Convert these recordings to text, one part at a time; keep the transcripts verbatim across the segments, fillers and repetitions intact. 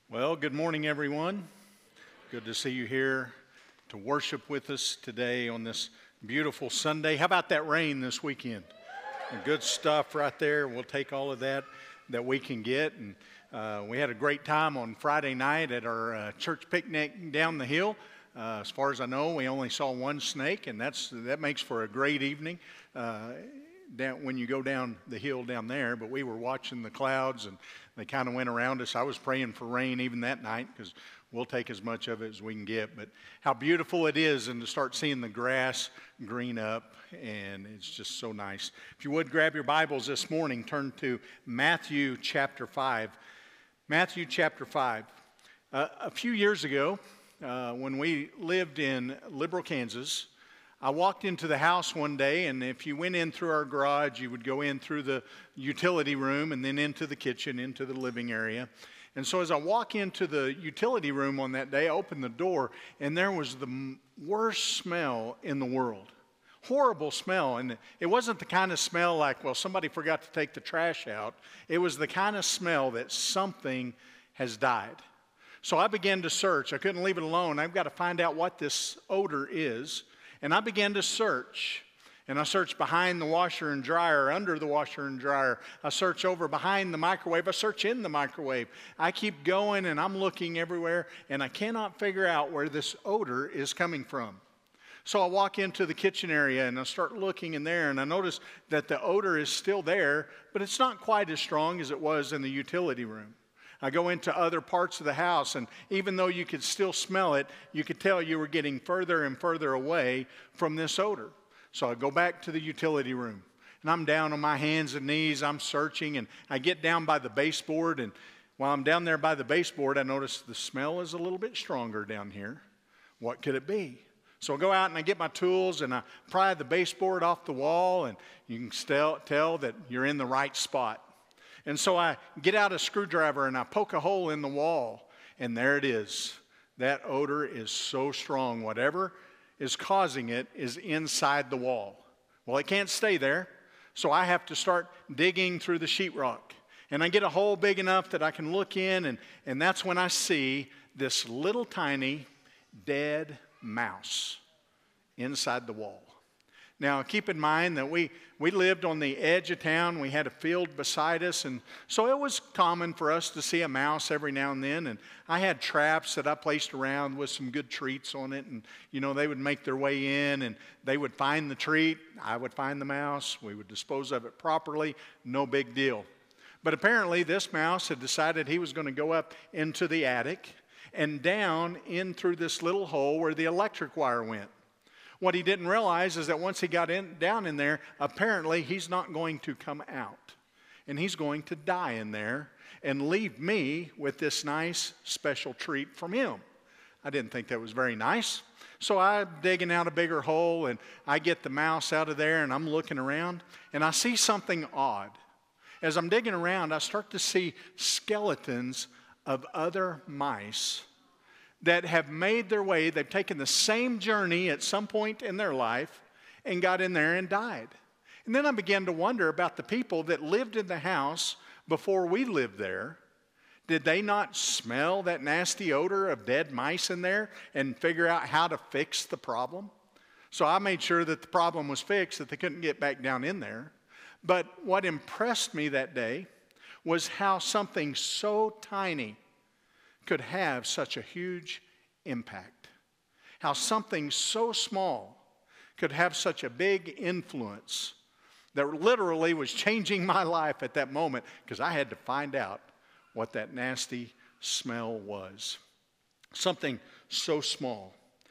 Well, good morning, everyone. Good to see you here to worship with us today on this beautiful Sunday. How about that rain this weekend? Good stuff right there. We'll take all of that that we can get. And uh, we had a great time on Friday night at our uh, church picnic down the hill. Uh, as far as I know, we only saw one snake, and that's that makes for a great evening. Uh, Down, when you go down the hill down there, but we were watching the clouds and they kind of went around us. I was praying for rain even that night because we'll take as much of it as we can get. But how beautiful it is, and to start seeing the grass green up, and it's just so nice. If you would grab your Bibles this morning, turn to Matthew chapter five. Matthew chapter five. Uh, a few years ago, uh, when we lived in Liberal, Kansas, I walked into the house one day, and if you went in through our garage, you would go in through the utility room and then into the kitchen, into the living area. And so as I walk into the utility room on that day, I opened the door, and there was the worst smell in the world. Horrible smell. And it wasn't the kind of smell like, well, somebody forgot to take the trash out. It was the kind of smell that something has died. So I began to search. I couldn't leave it alone. I've got to find out what this odor is. And I began to search, and I searched behind the washer and dryer, under the washer and dryer. I search over behind the microwave. I search in the microwave. I keep going, and I'm looking everywhere, and I cannot figure out where this odor is coming from. So I walk into the kitchen area, and I start looking in there, and I notice that the odor is still there, but it's not quite as strong as it was in the utility room. I go into other parts of the house, and even though you could still smell it, you could tell you were getting further and further away from this odor. So I go back to the utility room, and I'm down on my hands and knees. I'm searching, and I get down by the baseboard, and while I'm down there by the baseboard, I notice the smell is a little bit stronger down here. What could it be? So I go out, and I get my tools, and I pry the baseboard off the wall, and you can still tell that you're in the right spot. And so I get out a screwdriver and I poke a hole in the wall, and there it is. That odor is so strong. Whatever is causing it is inside the wall. Well, it can't stay there, so I have to start digging through the sheetrock. And I get a hole big enough that I can look in, and, and that's when I see this little tiny dead mouse inside the wall. Now, keep in mind that we, we lived on the edge of town. We had a field beside us, and so it was common for us to see a mouse every now and then. And I had traps that I placed around with some good treats on it, and, you know, they would make their way in, and they would find the treat. I would find the mouse. We would dispose of it properly. No big deal. But apparently, this mouse had decided he was going to go up into the attic and down in through this little hole where the electric wire went. What he didn't realize is that once he got in, down in there, apparently he's not going to come out. And he's going to die in there and leave me with this nice special treat from him. I didn't think that was very nice. So I'm digging out a bigger hole, and I get the mouse out of there, and I'm looking around, and I see something odd. As I'm digging around, I start to see skeletons of other mice that have made their way. They've taken the same journey at some point in their life and got in there and died. And then I began to wonder about the people that lived in the house before we lived there. Did they not smell that nasty odor of dead mice in there and figure out how to fix the problem? So I made sure that the problem was fixed, that they couldn't get back down in there. But what impressed me that day was how something so tiny could have such a huge impact. How something so small could have such a big influence that literally was changing my life at that moment, because I had to find out what that nasty smell was. Something so small.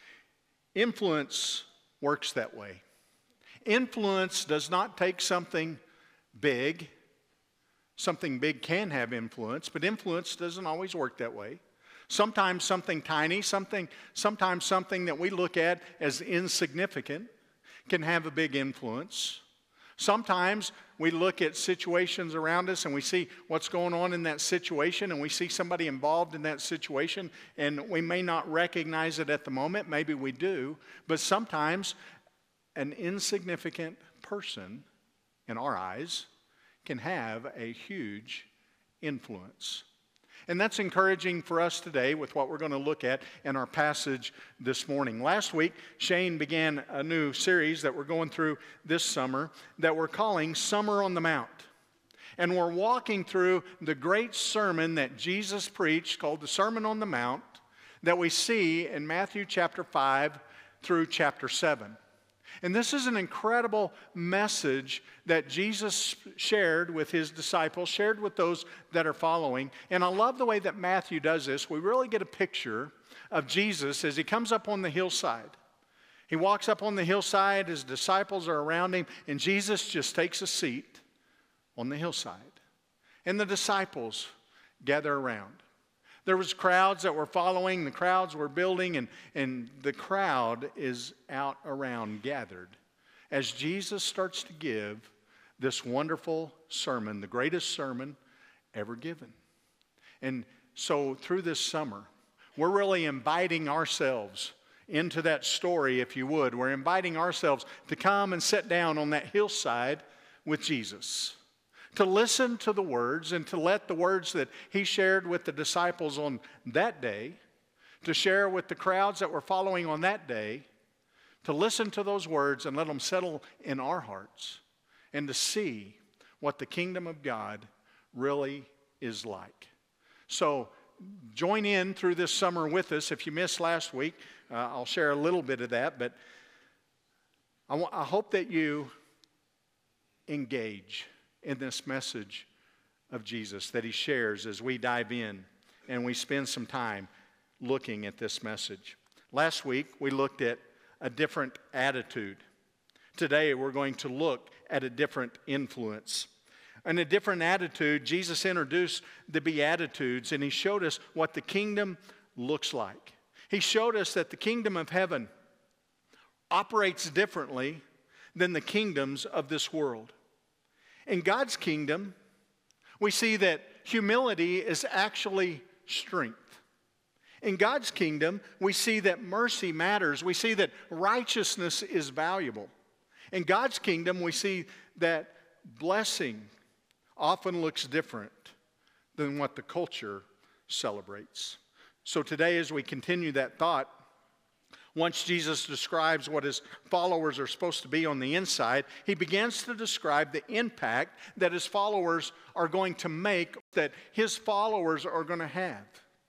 Influence works that way. Influence does not take something big. Something big can have influence, but influence doesn't always work that way. Sometimes something tiny, something, sometimes something that we look at as insignificant can have a big influence. Sometimes we look at situations around us and we see what's going on in that situation, and we see somebody involved in that situation, and we may not recognize it at the moment. Maybe we do, but sometimes an insignificant person in our eyes can have a huge influence. And that's encouraging for us today with what we're going to look at in our passage this morning. Last week, Shane began a new series that we're going through this summer that we're calling Summer on the Mount. And we're walking through the great sermon that Jesus preached called the Sermon on the Mount that we see in Matthew chapter five through chapter seven. And this is an incredible message that Jesus shared with his disciples, shared with those that are following. And I love the way that Matthew does this. We really get a picture of Jesus as he comes up on the hillside. He walks up on the hillside, his disciples are around him, and Jesus just takes a seat on the hillside. And the disciples gather around. There was crowds that were following, the crowds were building, and, and the crowd is out around gathered as Jesus starts to give this wonderful sermon, the greatest sermon ever given. And so through this summer, we're really inviting ourselves into that story, if you would. We're inviting ourselves to come and sit down on that hillside with Jesus, to listen to the words and to let the words that he shared with the disciples on that day, to share with the crowds that were following on that day, to listen to those words and let them settle in our hearts and to see what the kingdom of God really is like. So join in through this summer with us. If you missed last week, uh, I'll share a little bit of that, but I, w- I hope that you engage in this message of Jesus that he shares as we dive in and we spend some time looking at this message. Last week, we looked at a different attitude. Today, we're going to look at a different influence. And a different attitude, Jesus introduced the Beatitudes, and he showed us what the kingdom looks like. He showed us that the kingdom of heaven operates differently than the kingdoms of this world. In God's kingdom, we see that humility is actually strength. In God's kingdom, we see that mercy matters. We see that righteousness is valuable. In God's kingdom, we see that blessing often looks different than what the culture celebrates. So today, as we continue that thought, once Jesus describes what his followers are supposed to be on the inside, he begins to describe the impact that his followers are going to make, that his followers are going to have.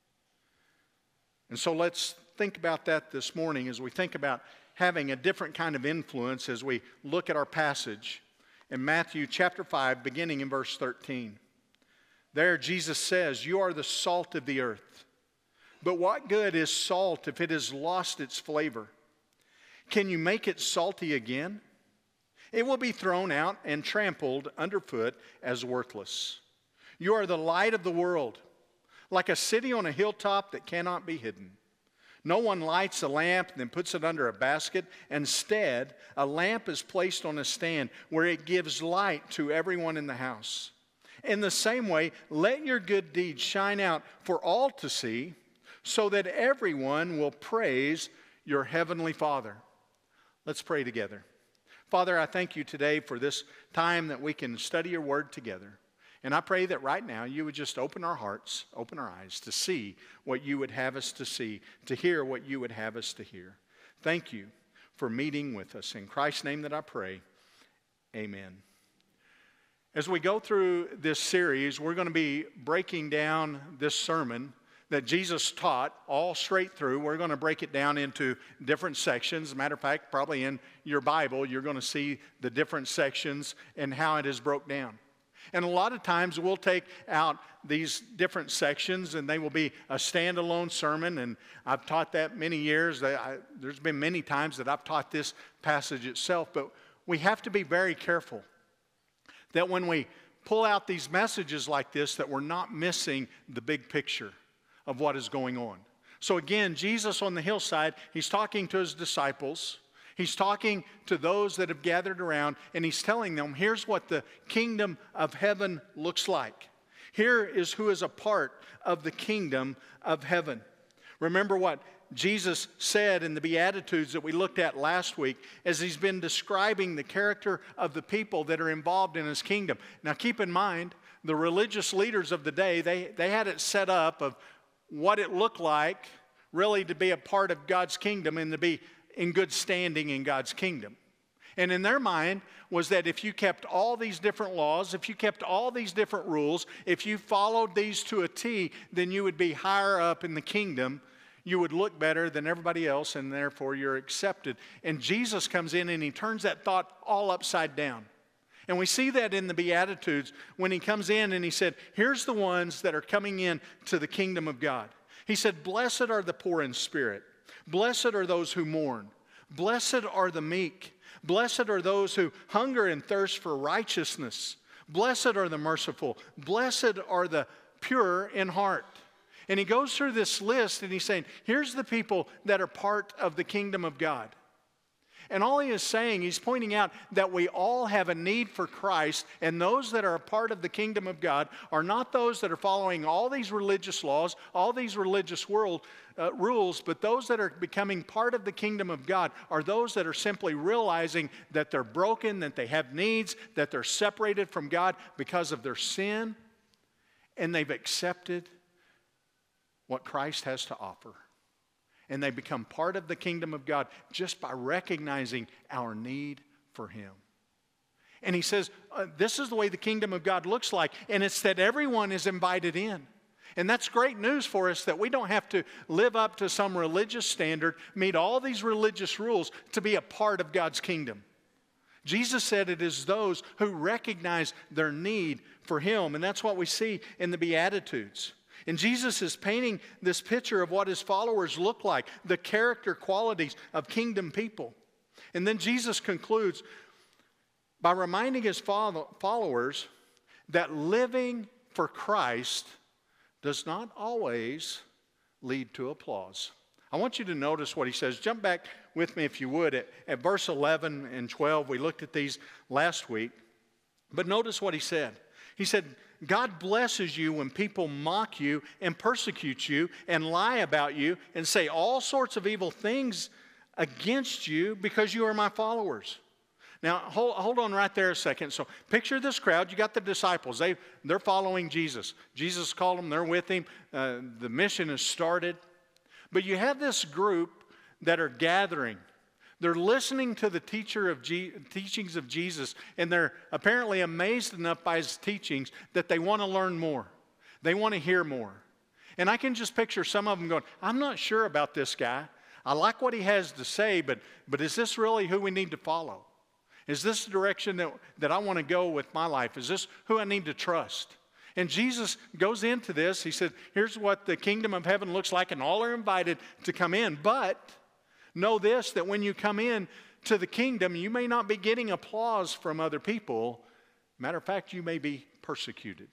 And so let's think about that this morning as we think about having a different kind of influence as we look at our passage in Matthew chapter five, beginning in verse thirteen. There Jesus says, "You are the salt of the earth. But what good is salt if it has lost its flavor? Can you make it salty again? It will be thrown out and trampled underfoot as worthless. You are the light of the world, like a city on a hilltop that cannot be hidden. No one lights a lamp and then puts it under a basket. Instead, a lamp is placed on a stand where it gives light to everyone in the house. In the same way, let your good deeds shine out for all to see, so that everyone will praise your heavenly Father." Let's pray together. Father, I thank you today for this time that we can study your word together. And I pray that right now you would just open our hearts, open our eyes to see what you would have us to see, to hear what you would have us to hear. Thank you for meeting with us. In Christ's name that I pray, amen. As we go through this series, we're going to be breaking down this sermon that Jesus taught all straight through. We're going to break it down into different sections. As a matter of fact, probably in your Bible, you're going to see the different sections and how it is broke down. And a lot of times we'll take out these different sections and they will be a standalone sermon. And I've taught that many years. I, there's been many times that I've taught this passage itself. But we have to be very careful that when we pull out these messages like this, that we're not missing the big picture of what is going on. So again, Jesus on the hillside, he's talking to his disciples. He's talking to those that have gathered around, and he's telling them, here's what the kingdom of heaven looks like. Here is who is a part of the kingdom of heaven. Remember what Jesus said in the Beatitudes that we looked at last week as he's been describing the character of the people that are involved in his kingdom. Now keep in mind, the religious leaders of the day, they, they had it set up of what it looked like really to be a part of God's kingdom and to be in good standing in God's kingdom. And in their mind was that if you kept all these different laws, if you kept all these different rules, if you followed these to a T, then you would be higher up in the kingdom. You would look better than everybody else, and therefore you're accepted. And Jesus comes in and he turns that thought all upside down. And we see that in the Beatitudes when he comes in and he said, here's the ones that are coming in to the kingdom of God. He said, blessed are the poor in spirit. Blessed are those who mourn. Blessed are the meek. Blessed are those who hunger and thirst for righteousness. Blessed are the merciful. Blessed are the pure in heart. And he goes through this list and he's saying, here's the people that are part of the kingdom of God. And all he is saying, he's pointing out that we all have a need for Christ, and those that are a part of the kingdom of God are not those that are following all these religious laws, all these religious world uh, rules, but those that are becoming part of the kingdom of God are those that are simply realizing that they're broken, that they have needs, that they're separated from God because of their sin, and they've accepted what Christ has to offer. And they become part of the kingdom of God just by recognizing our need for Him. And he says, uh, this is the way the kingdom of God looks like. And it's that everyone is invited in. And that's great news for us that we don't have to live up to some religious standard, meet all these religious rules to be a part of God's kingdom. Jesus said it is those who recognize their need for Him. And that's what we see in the Beatitudes. And Jesus is painting this picture of what his followers look like, the character qualities of kingdom people. And then Jesus concludes by reminding his followers that living for Christ does not always lead to applause. I want you to notice what he says. Jump back with me, if you would, at, at verse eleven and twelve. We looked at these last week. But notice what he said. He said, God blesses you when people mock you and persecute you and lie about you and say all sorts of evil things against you because you are my followers. Now, hold, hold on right there a second. So picture this crowd. You got the disciples. They, they're following Jesus. Jesus called them. They're with him. Uh, the mission has started. But you have this group that are gathering. They're listening to the teacher of G- teachings of Jesus, and they're apparently amazed enough by his teachings that they want to learn more. They want to hear more. And I can just picture some of them going, I'm not sure about this guy. I like what he has to say, but, but is this really who we need to follow? Is this the direction that, that I want to go with my life? Is this who I need to trust? And Jesus goes into this. He said, here's what the kingdom of heaven looks like, and all are invited to come in. But know this, that when you come in to the kingdom, you may not be getting applause from other people. Matter of fact, you may be persecuted.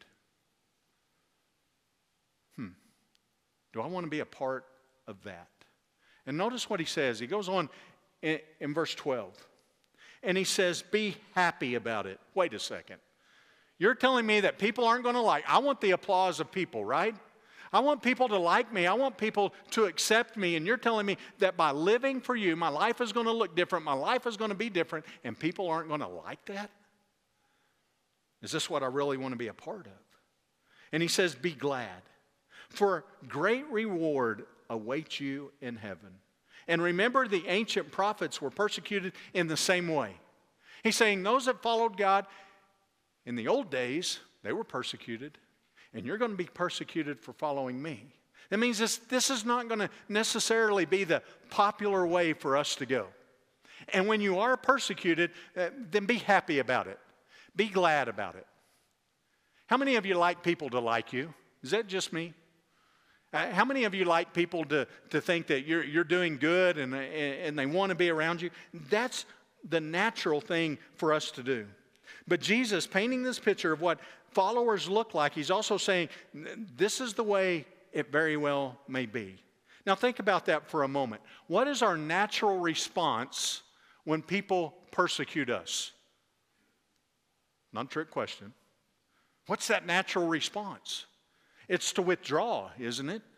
Hmm. Do I want to be a part of that? And notice what he says. He goes on in, in verse twelve. And he says, be happy about it. Wait a second. You're telling me that people aren't going to like. I want the applause of people, right? I want people to like me. I want people to accept me. And you're telling me that by living for you, my life is going to look different. My life is going to be different. And people aren't going to like that? Is this what I really want to be a part of? And he says, be glad. For great reward awaits you in heaven. And remember, the ancient prophets were persecuted in the same way. He's saying those that followed God in the old days, they were persecuted. And you're going to be persecuted for following me. That means this, this is not going to necessarily be the popular way for us to go. And when you are persecuted, uh, then be happy about it. Be glad about it. How many of you like people to like you? Is that just me? Uh, how many of you like people to, to think that you're, you're doing good and, and they want to be around you? That's the natural thing for us to do. But Jesus, painting this picture of what followers look like, he's also saying this is the way it very well may be. Now think about that for a moment. What is our natural response when people persecute us? Not a trick question. What's that natural response? It's to withdraw, isn't it?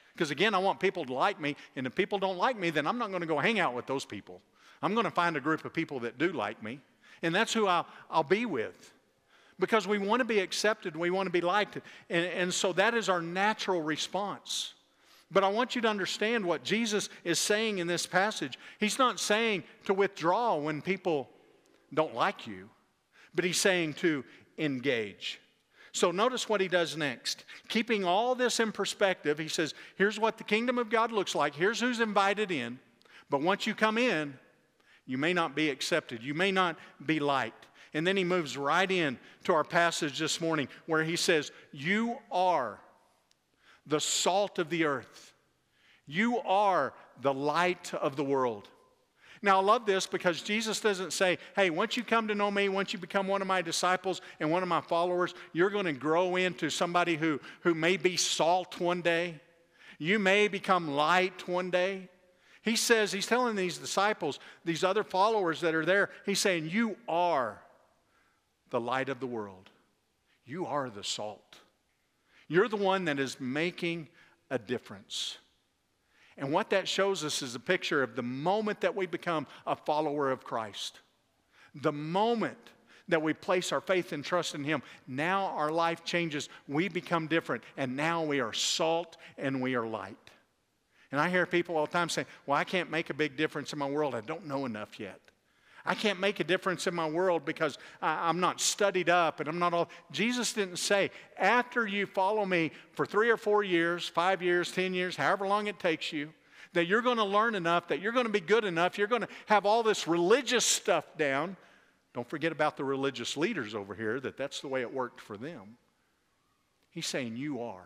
Because again, I want people to like me, and if people don't like me, then I'm not going to go hang out with those people. I'm going to find a group of people that do like me, and that's who I'll, I'll be with. Because we want to be accepted, we want to be liked, and, and so that is our natural response. But I want you to understand what Jesus is saying in this passage. He's not saying to withdraw when people don't like you, but he's saying to engage. So notice what he does next. Keeping all this in perspective, he says, here's what the kingdom of God looks like. Here's who's invited in. But once you come in, you may not be accepted. You may not be liked. And then he moves right in to our passage this morning where he says, you are the salt of the earth. You are the light of the world. Now, I love this because Jesus doesn't say, hey, once you come to know me, once you become one of my disciples and one of my followers, you're going to grow into somebody who, who may be salt one day. You may become light one day. He says, he's telling these disciples, these other followers that are there, he's saying, you are the light of the world. You are the salt. You're the one that is making a difference. And what that shows us is a picture of the moment that we become a follower of Christ. The moment that we place our faith and trust in Him, now our life changes. We become different. And now we are salt and we are light. And I hear people all the time saying, well, I can't make a big difference in my world. I don't know enough yet. I can't make a difference in my world because I, I'm not studied up and I'm not all. Jesus didn't say, after you follow me for three or four years, five years, ten years, however long it takes you, that you're going to learn enough, that you're going to be good enough, you're going to have all this religious stuff down. Don't forget about the religious leaders over here, that that's the way it worked for them. He's saying you are.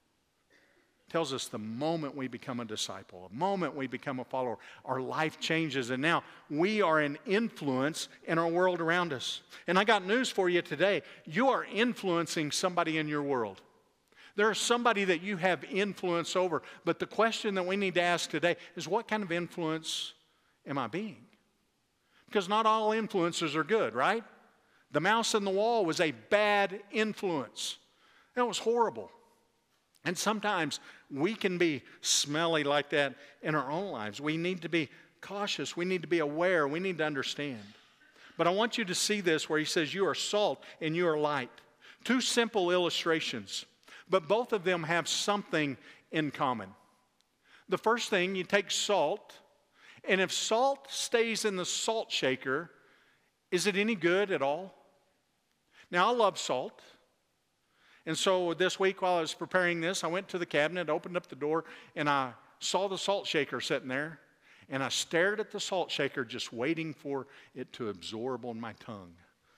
Tells us the moment we become a disciple, the moment we become a follower, our life changes, and now we are an influence in our world around us. And I got news for you today. You are influencing somebody in your world. There is somebody that you have influence over. But the question that we need to ask today is, what kind of influence am I being? Because not all influencers are good, right? The mouse in the wall was a bad influence. That was horrible. And sometimes we can be smelly like that in our own lives. We need to be cautious. We need to be aware. We need to understand. But I want you to see this where he says you are salt and you are light. Two simple illustrations, but both of them have something in common. The first thing, you take salt, and if salt stays in the salt shaker, is it any good at all? Now, I love salt. And so this week while I was preparing this, I went to the cabinet, opened up the door, and I saw the salt shaker sitting there. And I stared at the salt shaker just waiting for it to absorb on my tongue.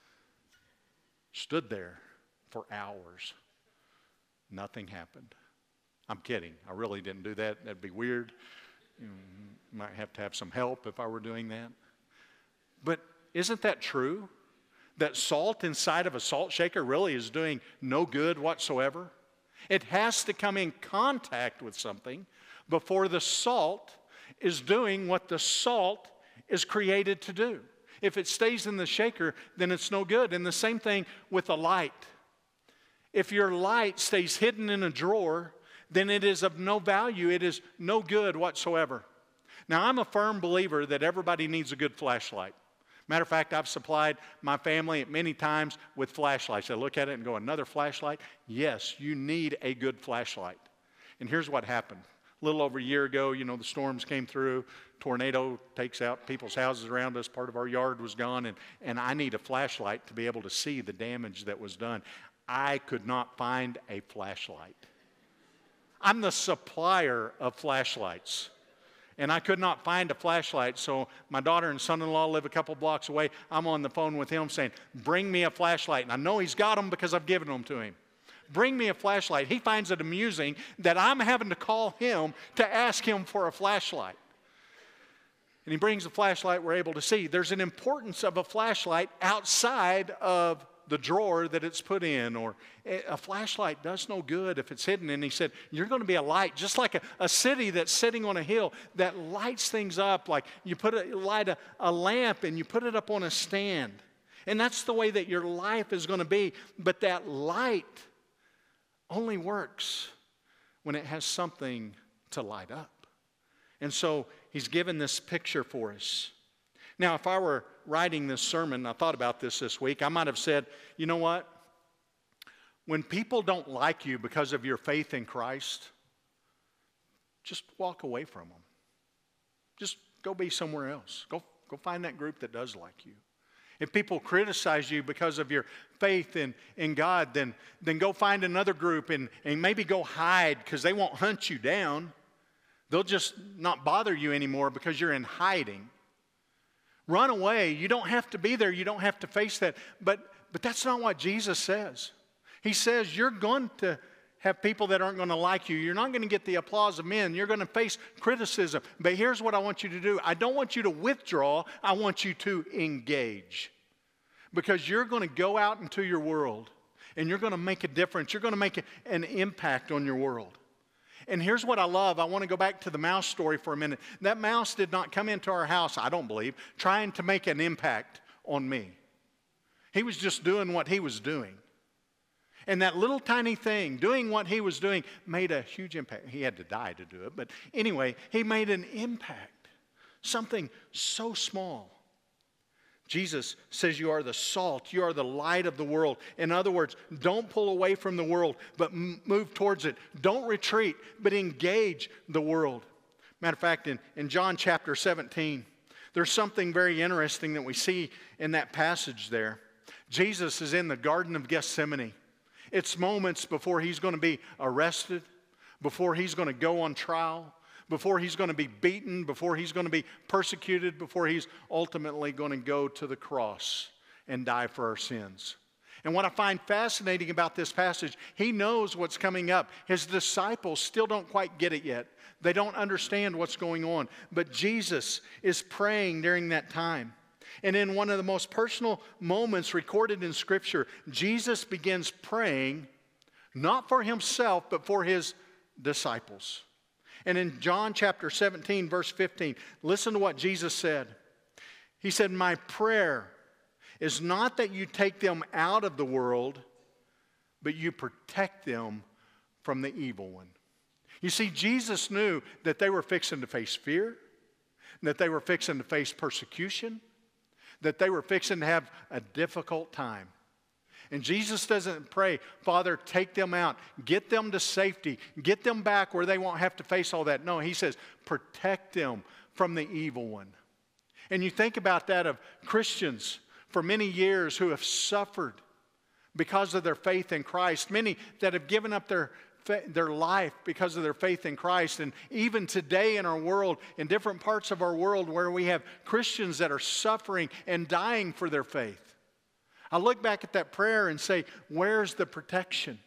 Stood there for hours. Nothing happened. I'm kidding. I really didn't do that. That'd be weird. You know, might have to have some help if I were doing that. But isn't that true? That salt inside of a salt shaker really is doing no good whatsoever? It has to come in contact with something before the salt is doing what the salt is created to do. If it stays in the shaker, then it's no good. And the same thing with a light. If your light stays hidden in a drawer, then it is of no value. It is no good whatsoever. Now, I'm a firm believer that everybody needs a good flashlight. Matter of fact, I've supplied my family at many times with flashlights. I look at it and go, another flashlight? Yes, you need a good flashlight. And here's what happened. A little over a year ago, you know, the storms came through. Tornado takes out people's houses around us. Part of our yard was gone. And, and I need a flashlight to be able to see the damage that was done. I could not find a flashlight. I'm the supplier of flashlights. And I could not find a flashlight, so my daughter and son-in-law live a couple blocks away. I'm on the phone with him saying, bring me a flashlight. And I know he's got them because I've given them to him. Bring me a flashlight. He finds it amusing that I'm having to call him to ask him for a flashlight. And he brings the flashlight, we're able to see. There's an importance of a flashlight outside of the drawer that it's put in, or a flashlight does no good if it's hidden. And he said, you're going to be a light, just like a, a city that's sitting on a hill that lights things up, like you put a, light a, a lamp and you put it up on a stand. And that's the way that your life is going to be. But that light only works when it has something to light up. And so he's given this picture for us. Now, if I were writing this sermon, I thought about this this week, I might have said, you know what? When people don't like you because of your faith in Christ, just walk away from them. Just go be somewhere else. Go, go find that group that does like you. If people criticize you because of your faith in, in God, then, then go find another group and, and maybe go hide, because they won't hunt you down. They'll just not bother you anymore because you're in hiding. Run away. You don't have to be there. You don't have to face that. But, but that's not what Jesus says. He says you're going to have people that aren't going to like you. You're not going to get the applause of men. You're going to face criticism. But here's what I want you to do. I don't want you to withdraw. I want you to engage. Because you're going to go out into your world and you're going to make a difference. You're going to make an impact on your world. And here's what I love. I want to go back to the mouse story for a minute. That mouse did not come into our house, I don't believe, trying to make an impact on me. He was just doing what he was doing. And that little tiny thing, doing what he was doing, made a huge impact. He had to die to do it. But anyway, he made an impact. Something so small. Jesus says you are the salt. You are the light of the world. In other words, don't pull away from the world, but move towards it. Don't retreat, but engage the world. Matter of fact, in, in John chapter seventeen, there's something very interesting that we see in that passage there. Jesus is in the Garden of Gethsemane. It's moments before he's going to be arrested, before he's going to go on trial, before he's going to be beaten, before he's going to be persecuted, before he's ultimately going to go to the cross and die for our sins. And what I find fascinating about this passage, he knows what's coming up. His disciples still don't quite get it yet. They don't understand what's going on. But Jesus is praying during that time. And in one of the most personal moments recorded in Scripture, Jesus begins praying not for himself, but for his disciples. And in John chapter seventeen, verse fifteen, listen to what Jesus said. He said, "My prayer is not that you take them out of the world, but you protect them from the evil one." You see, Jesus knew that they were fixing to face fear, that they were fixing to face persecution, that they were fixing to have a difficult time. And Jesus doesn't pray, "Father, take them out, get them to safety, get them back where they won't have to face all that." No, he says, protect them from the evil one. And you think about that of Christians for many years who have suffered because of their faith in Christ. Many that have given up their, their life because of their faith in Christ. And even today in our world, in different parts of our world where we have Christians that are suffering and dying for their faith. I look back at that prayer and say, where's the protection?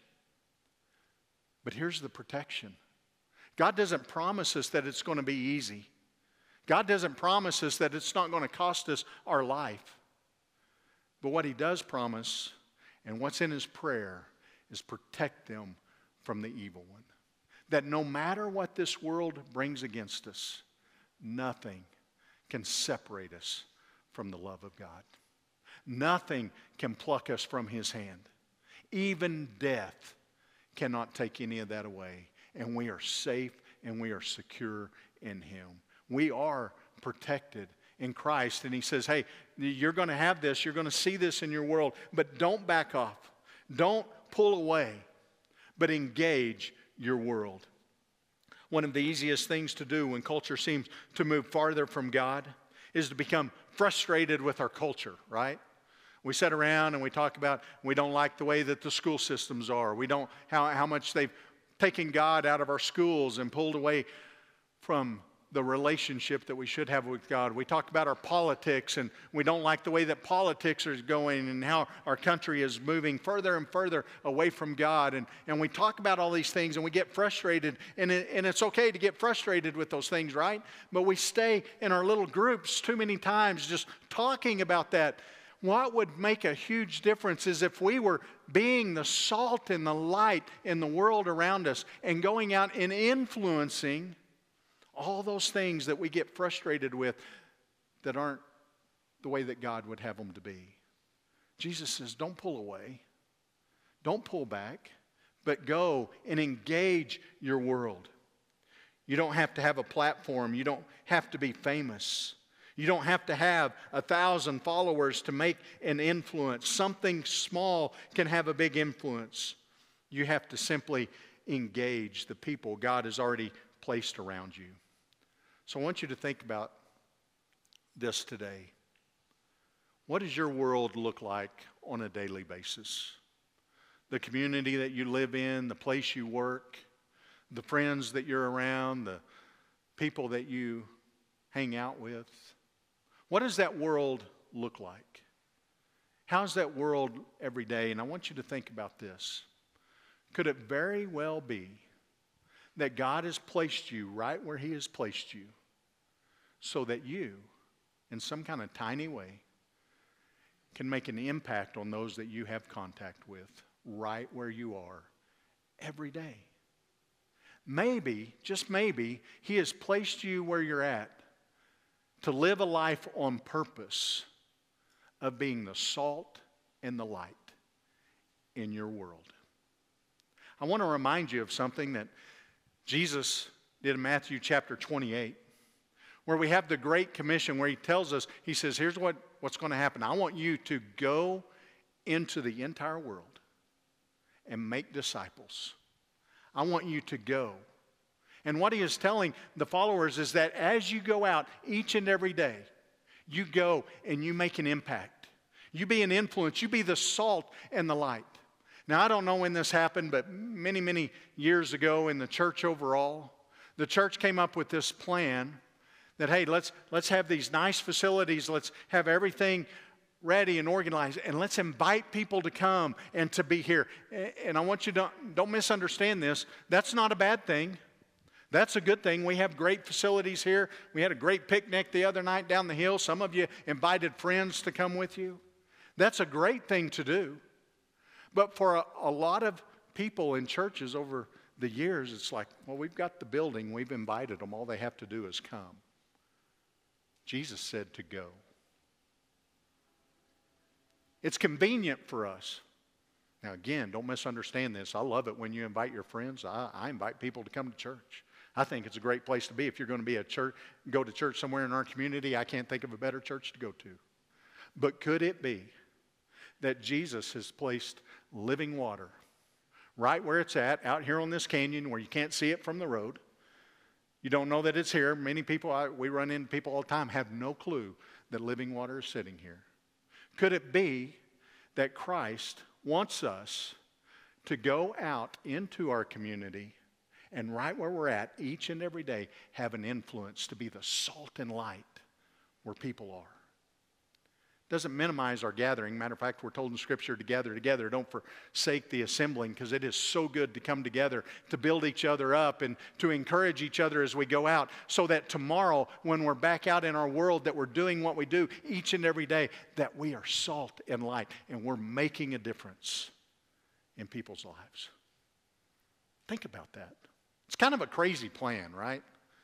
But here's the protection. God doesn't promise us that it's going to be easy. God doesn't promise us that it's not going to cost us our life. But what he does promise, and what's in his prayer, is protect them from the evil one. That no matter what this world brings against us, nothing can separate us from the love of God. Nothing can pluck us from his hand. Even death cannot take any of that away. And we are safe and we are secure in him. We are protected in Christ. And he says, hey, you're going to have this. You're going to see this in your world. But don't back off. Don't pull away. But engage your world. One of the easiest things to do when culture seems to move farther from God is to become frustrated with our culture, right? We sit around and we talk about we don't like the way that the school systems are. We don't how, how much they've taken God out of our schools and pulled away from the relationship that we should have with God. We talk about our politics, and we don't like the way that politics is going and how our country is moving further and further away from God. And, and we talk about all these things, and we get frustrated, and, it, and it's okay to get frustrated with those things, right? But we stay in our little groups too many times just talking about that. What would make a huge difference is if we were being the salt and the light in the world around us and going out and influencing all those things that we get frustrated with that aren't the way that God would have them to be. Jesus says, don't pull away. Don't pull back, but go and engage your world. You don't have to have a platform. You don't have to be famous. You don't have to have a thousand followers to make an influence. Something small can have a big influence. You have to simply engage the people God has already placed around you. So I want you to think about this today. What does your world look like on a daily basis? The community that you live in, the place you work, the friends that you're around, the people that you hang out with. What does that world look like? How's that world every day? And I want you to think about this. Could it very well be that God has placed you right where He has placed you so that you, in some kind of tiny way, can make an impact on those that you have contact with right where you are every day? Maybe, just maybe, He has placed you where you're at to live a life on purpose of being the salt and the light in your world. I want to remind you of something that Jesus did in Matthew chapter twenty-eight, where we have the Great Commission, where He tells us, He says, here's what, what's going to happen. I want you to go into the entire world and make disciples. I want you to go. And what He is telling the followers is that as you go out each and every day, you go and you make an impact. You be an influence. You be the salt and the light. Now, I don't know when this happened, but many, many years ago in the church overall, the church came up with this plan that, hey, let's, let's have these nice facilities. Let's have everything ready and organized, and let's invite people to come and to be here. And I want you to don't, don't misunderstand this. That's not a bad thing. That's a good thing. We have great facilities here. We had a great picnic the other night down the hill. Some of you invited friends to come with you. That's a great thing to do. But for a, a lot of people in churches over the years, it's like, well, we've got the building. We've invited them. All they have to do is come. Jesus said to go. It's convenient for us. Now, again, don't misunderstand this. I love it when you invite your friends. I, I invite people to come to church. I think it's a great place to be. If you're going to be a church, go to church somewhere in our community, I can't think of a better church to go to. But could it be that Jesus has placed living water right where it's at, out here on this canyon where you can't see it from the road? You don't know that it's here. Many people, I, we run into people all the time, have no clue that living water is sitting here. Could it be that Christ wants us to go out into our community and right where we're at each and every day have an influence to be the salt and light where people are? Doesn't minimize our gathering. Matter of fact, we're told in Scripture to gather together. Don't forsake the assembling, because it is so good to come together, to build each other up and to encourage each other as we go out, so that tomorrow when we're back out in our world, that we're doing what we do each and every day, that we are salt and light and we're making a difference in people's lives. Think about that. It's kind of a crazy plan, right?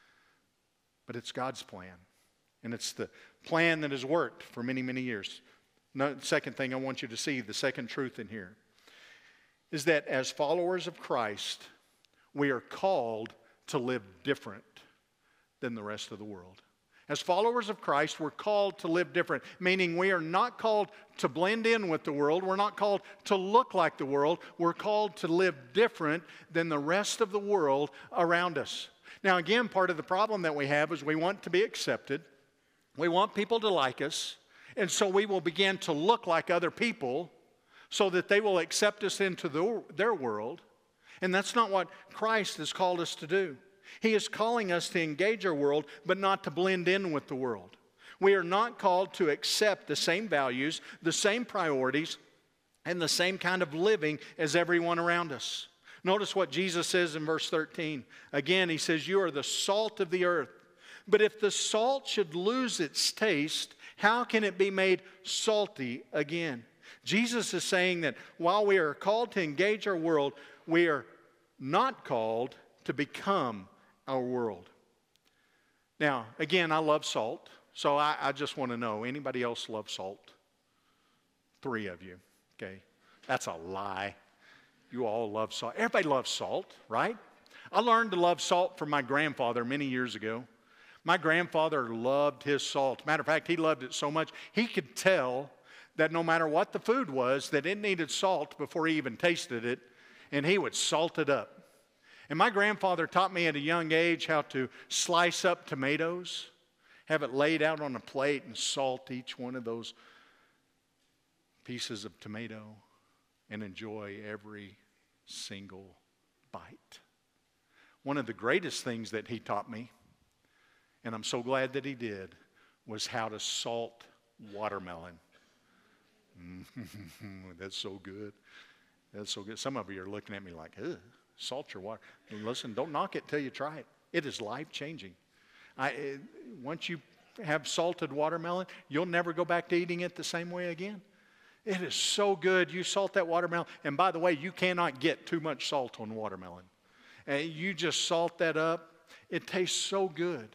But it's God's plan. And it's the plan that has worked for many, many years. No, second thing I want you to see, the second truth in here, is that as followers of Christ, we are called to live different than the rest of the world. As followers of Christ, we're called to live different, meaning we are not called to blend in with the world. We're not called to look like the world. We're called to live different than the rest of the world around us. Now, again, part of the problem that we have is we want to be accepted. We want people to like us, and so we will begin to look like other people so that they will accept us into the, their world. And that's not what Christ has called us to do. He is calling us to engage our world, but not to blend in with the world. We are not called to accept the same values, the same priorities, and the same kind of living as everyone around us. Notice what Jesus says in verse thirteen. Again, He says, "You are the salt of the earth. But if the salt should lose its taste, how can it be made salty again?" Jesus is saying that while we are called to engage our world, we are not called to become our world. Now, again, I love salt, so I, I just want to know, anybody else love salt? Three of you, okay? That's a lie. You all love salt. Everybody loves salt, right? I learned to love salt from my grandfather many years ago. My grandfather loved his salt. Matter of fact, he loved it so much, he could tell that no matter what the food was, that it needed salt before he even tasted it, and he would salt it up. And my grandfather taught me at a young age how to slice up tomatoes, have it laid out on a plate, and salt each one of those pieces of tomato and enjoy every single bite. One of the greatest things that he taught me, and I'm so glad that he did, was how to salt watermelon. That's so good. That's so good. Some of you are looking at me like, ugh, salt your water. Listen, don't knock it till you try it. It is life-changing. I, it, once you have salted watermelon, you'll never go back to eating it the same way again. It is so good. You salt that watermelon. And by the way, you cannot get too much salt on watermelon. And you just salt that up. It tastes so good.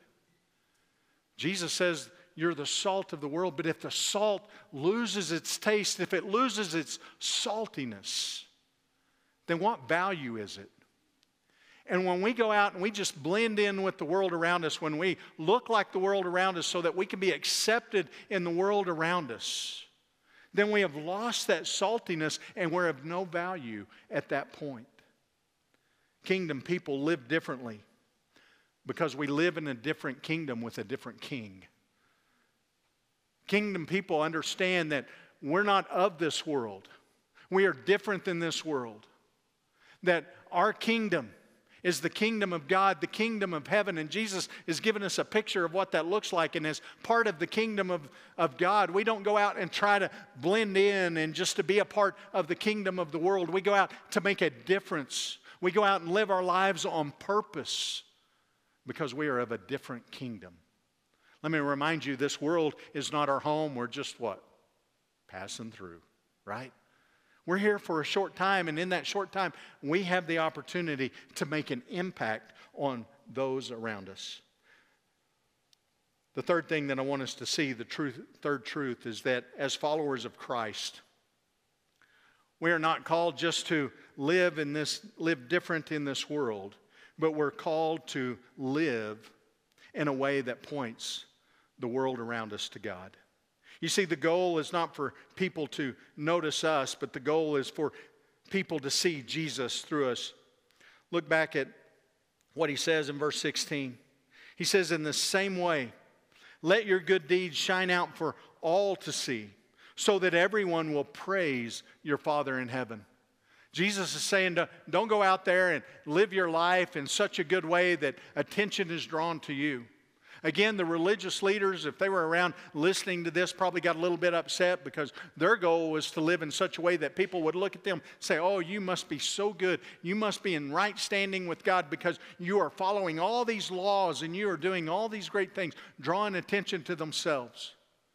Jesus says you're the salt of the world, but if the salt loses its taste, if it loses its saltiness, then what value is it? And when we go out and we just blend in with the world around us, when we look like the world around us so that we can be accepted in the world around us, then we have lost that saltiness and we're of no value at that point. Kingdom people live differently because we live in a different kingdom with a different king. Kingdom people understand that we're not of this world. We are different than this world. That our kingdom is the kingdom of God, the kingdom of heaven. And Jesus has given us a picture of what that looks like. And as part of the kingdom of, of God, we don't go out and try to blend in and just to be a part of the kingdom of the world. We go out to make a difference. We go out and live our lives on purpose because we are of a different kingdom. Let me remind you, this world is not our home. We're just what? Passing through, right? We're here for a short time, and in that short time, we have the opportunity to make an impact on those around us. The third thing that I want us to see, the truth, third truth, is that as followers of Christ, we are not called just to live in this, live different in this world, but we're called to live in a way that points the world around us to God. You see, the goal is not for people to notice us, but the goal is for people to see Jesus through us. Look back at what he says in verse sixteen. He says, in the same way, let your good deeds shine out for all to see, so that everyone will praise your Father in heaven. Jesus is saying, don't go out there and live your life in such a good way that attention is drawn to you. Again, the religious leaders, if they were around listening to this, probably got a little bit upset because their goal was to live in such a way that people would look at them and say, oh, you must be so good. You must be in right standing with God because you are following all these laws and you are doing all these great things, drawing attention to themselves.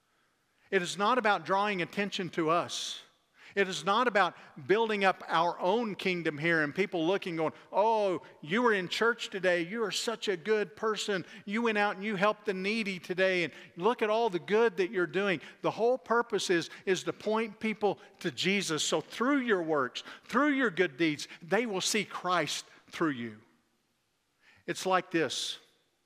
It is not about drawing attention to us. It is not about building up our own kingdom here and people looking going, oh, you were in church today. You are such a good person. You went out and you helped the needy today. And look at all the good that you're doing. The whole purpose is, is to point people to Jesus. So through your works, through your good deeds, they will see Christ through you. It's like this.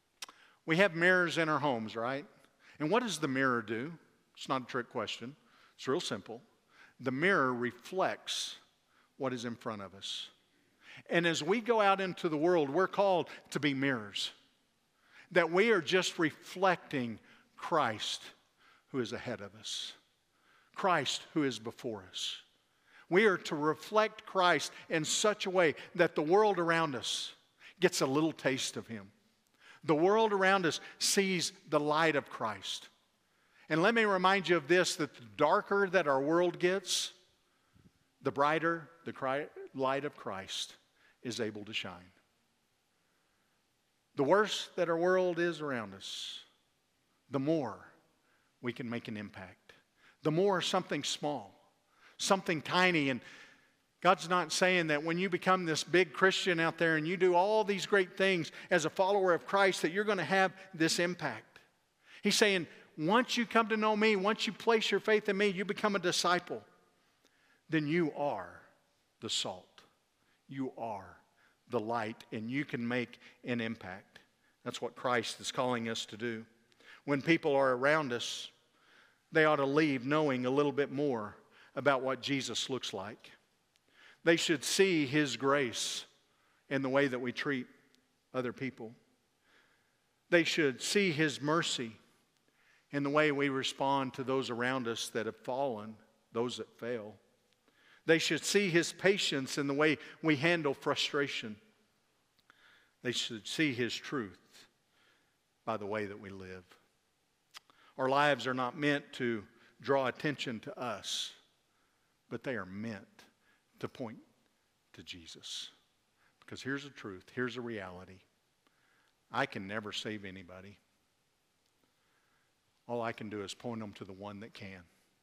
We have mirrors in our homes, right? And what does the mirror do? It's not a trick question. It's real simple. The mirror reflects what is in front of us. And as we go out into the world, we're called to be mirrors. That we are just reflecting Christ who is ahead of us. Christ who is before us. We are to reflect Christ in such a way that the world around us gets a little taste of Him. The world around us sees the light of Christ. And let me remind you of this, that the darker that our world gets, the brighter the light of Christ is able to shine. The worse that our world is around us, the more we can make an impact. The more something small, something tiny. And God's not saying that when you become this big Christian out there and you do all these great things as a follower of Christ that you're going to have this impact. He's saying, once you come to know me, once you place your faith in me, you become a disciple, then you are the salt. You are the light, and you can make an impact. That's what Christ is calling us to do. When people are around us, they ought to leave knowing a little bit more about what Jesus looks like. They should see His grace in the way that we treat other people. They should see His mercy in the way we respond to those around us that have fallen, those that fail. They should see His patience in the way we handle frustration. They should see His truth by the way that we live. Our lives are not meant to draw attention to us, but they are meant to point to Jesus. Because here's the truth, here's the reality. I can never save anybody. All I can do is point them to the one that can.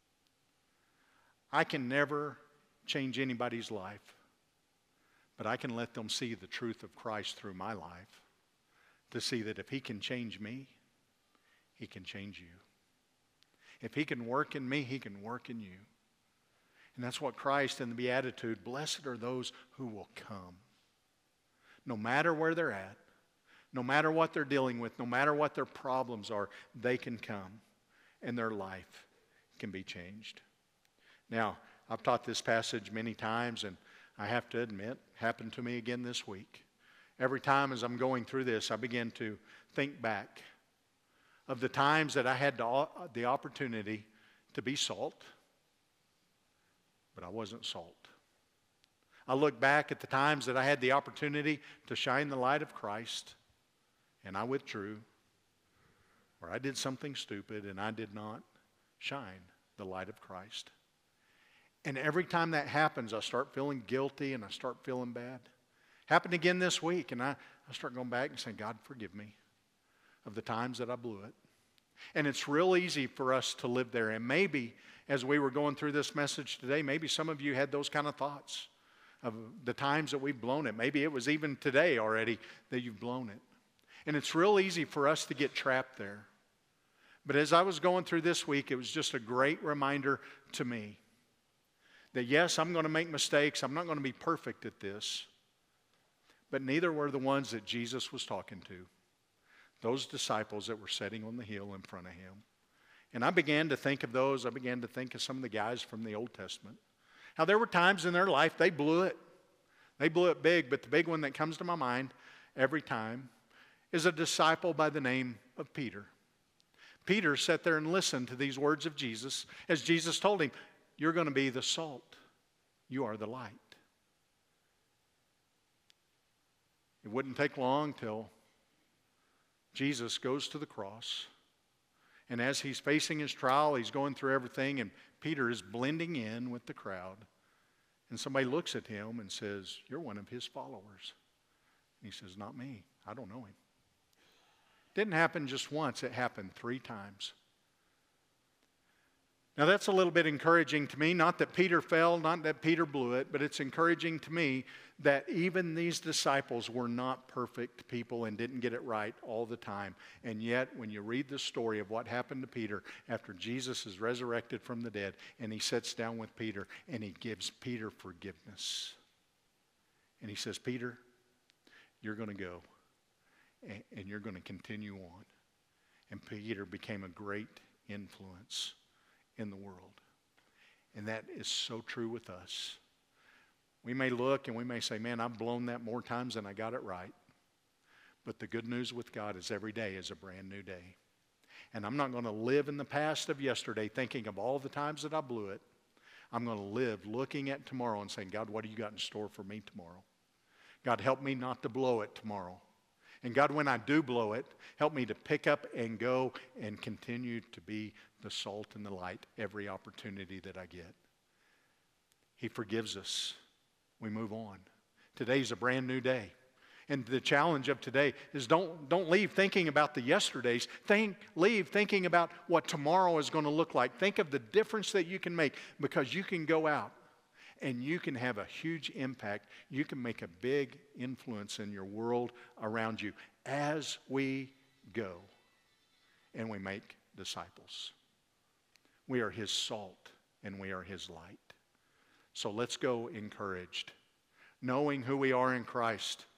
I can never change anybody's life, but I can let them see the truth of Christ through my life, to see that if He can change me, He can change you. If He can work in me, He can work in you. And that's what Christ in the Beatitude, blessed are those who will come. No matter where they're at, no matter what they're dealing with, no matter what their problems are, they can come and their life can be changed. Now, I've taught this passage many times, and I have to admit, happened to me again this week. Every time as I'm going through this, I begin to think back of the times that I had the opportunity to be salt, but I wasn't salt. I look back at the times that I had the opportunity to shine the light of Christ, and I withdrew, or I did something stupid and I did not shine the light of Christ. And every time that happens, I start feeling guilty and I start feeling bad. Happened again this week, and I, I start going back and saying, God, forgive me of the times that I blew it. And it's real easy for us to live there. And maybe as we were going through this message today, maybe some of you had those kind of thoughts of the times that we've blown it. Maybe it was even today already that you've blown it. And it's real easy for us to get trapped there. But as I was going through this week, it was just a great reminder to me that yes, I'm going to make mistakes. I'm not going to be perfect at this. But neither were the ones that Jesus was talking to. Those disciples that were sitting on the hill in front of Him. And I began to think of those. I began to think of some of the guys from the Old Testament. How there were times in their life they blew it. They blew it big, but the big one that comes to my mind every time is a disciple by the name of Peter. Peter sat there and listened to these words of Jesus as Jesus told him, you're going to be the salt. You are the light. It wouldn't take long till Jesus goes to the cross. And as He's facing His trial, He's going through everything, and Peter is blending in with the crowd. And somebody looks at him and says, you're one of His followers. And he says, not me. I don't know Him. It didn't happen just once. It happened three times. Now that's a little bit encouraging to me. Not that Peter fell, not that Peter blew it, but it's encouraging to me that even these disciples were not perfect people and didn't get it right all the time. And yet, when you read the story of what happened to Peter after Jesus is resurrected from the dead, and He sits down with Peter and He gives Peter forgiveness. And He says, Peter, you're going to go and, and you're going to continue on. And Peter became a great influence in the world. And that is so true with us. We may look and we may say, man, I've blown that more times than I got it right. But the good news with God is every day is a brand new day. And I'm not going to live in the past of yesterday thinking of all the times that I blew it. I'm going to live looking at tomorrow and saying, God, what do you got in store for me tomorrow? God, help me not to blow it tomorrow. And God, when I do blow it, help me to pick up and go and continue to be the salt and the light every opportunity that I get. He forgives us. We move on. Today's a brand new day. And the challenge of today is don't, don't leave thinking about the yesterdays. Think, leave thinking about what tomorrow is going to look like. Think of the difference that you can make, because you can go out and you can have a huge impact. You can make a big influence in your world around you as we go and we make disciples. We are His salt and we are His light. So let's go encouraged, knowing who we are in Christ,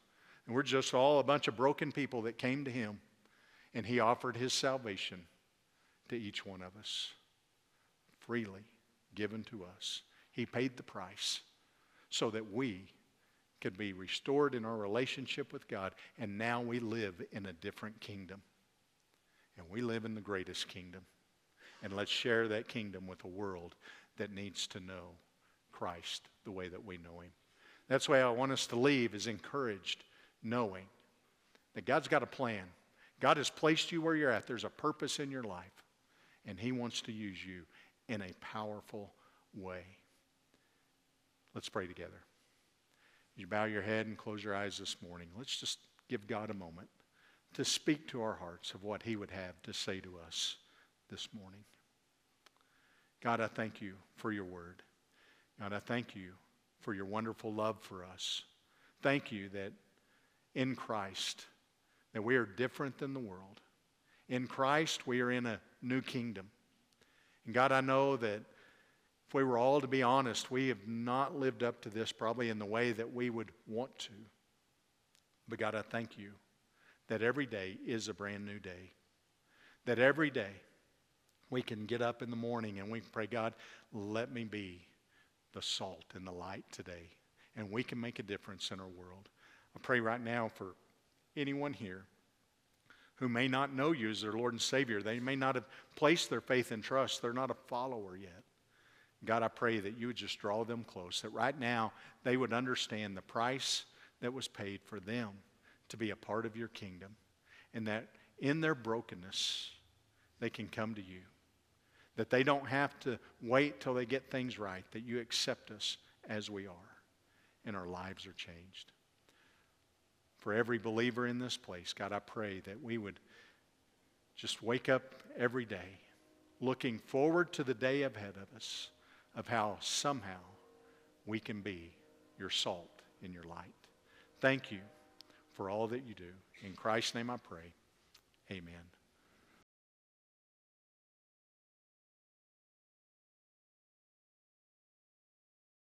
And we're just all a bunch of broken people that came to him, and he offered his salvation to each one of us, freely given to us. He paid the price so that we could be restored in our relationship with God, and now we live in a different kingdom. And we live in the greatest kingdom. And let's share that kingdom with a world that needs to know Christ the way that we know him. That's the way I want us to leave, is encouraged, knowing that God's got a plan. God has placed you where you're at. There's a purpose in your life, and he wants to use you in a powerful way. Let's pray together. You bow your head and close your eyes this morning. Let's just give God a moment to speak to our hearts of what he would have to say to us this morning. God, I thank you for your word. God, I thank you for your wonderful love for us. Thank you that in Christ, that we are different than the world. In Christ, we are in a new kingdom. And God, I know that if we were all to be honest, we have not lived up to this probably in the way that we would want to. But God, I thank you that every day is a brand new day. That every day we can get up in the morning and we can pray, God, let me be the salt and the light today. And we can make a difference in our world. I pray right now for anyone here who may not know you as their Lord and Savior. They may not have placed their faith and trust. They're not a follower yet. God, I pray that you would just draw them close, that right now they would understand the price that was paid for them to be a part of your kingdom, and that in their brokenness they can come to you, that they don't have to wait till they get things right, that you accept us as we are, and our lives are changed. For every believer in this place, God, I pray that we would just wake up every day looking forward to the day ahead of us, of how somehow we can be your salt and your light. Thank you for all that you do. In Christ's name I pray. Amen.